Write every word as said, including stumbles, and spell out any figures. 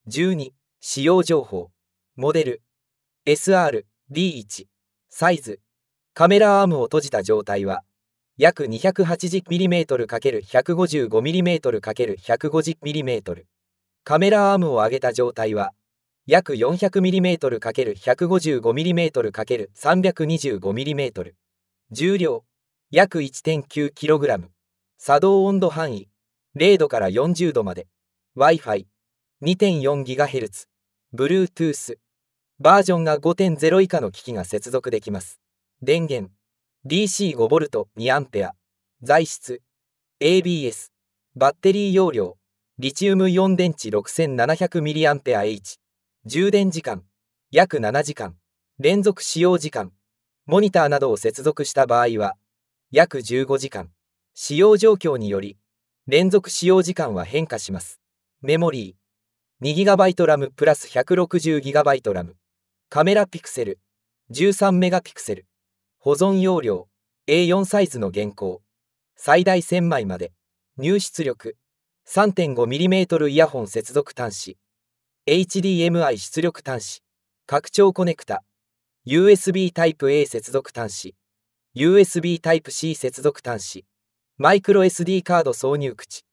じゅうに、使用情報。モデル エスアールディーワン、サイズ。カメラアームを閉じた状態は約 にひゃくはちじゅうミリメートル×ひゃくごじゅうごミリメートル×ひゃくごじゅうミリメートル。カメラアームを上げた状態は約 よんひゃくミリメートル×ひゃくごじゅうごミリメートル×さんびゃくにじゅうごミリメートル。重量約 いってんきゅうキログラム。作動温度範囲れいどからよんじゅうどまで。Wi-Fiにてんよんギガヘルツ、Bluetooth、バージョンが ごてんゼロ 以下の機器が接続できます。電源 ディーシーごボルトにアンペア、材質 エービーエス、バッテリー容量リチウムイオン電池 ろくせんななひゃくミリアンペアエイチ、充電時間約ななじかん、連続使用時間、モニターなどを接続した場合は約じゅうごじかん、使用状況により連続使用時間は変化します。メモリーにギガバイトラムプラス ひゃくろくじゅうギガバイトラム。カメラピクセルじゅうさんメガピクセル。保存容量 エーよん サイズの原稿。最大せんまいまで。入出力 さんてんごミリメートル イヤホン接続端子。エイチディーエムアイ 出力端子。拡張コネクタ。ユーエスビー タイプ エー 接続端子。ユーエスビー タイプ シー 接続端子。マイクロ エスディー カード挿入口。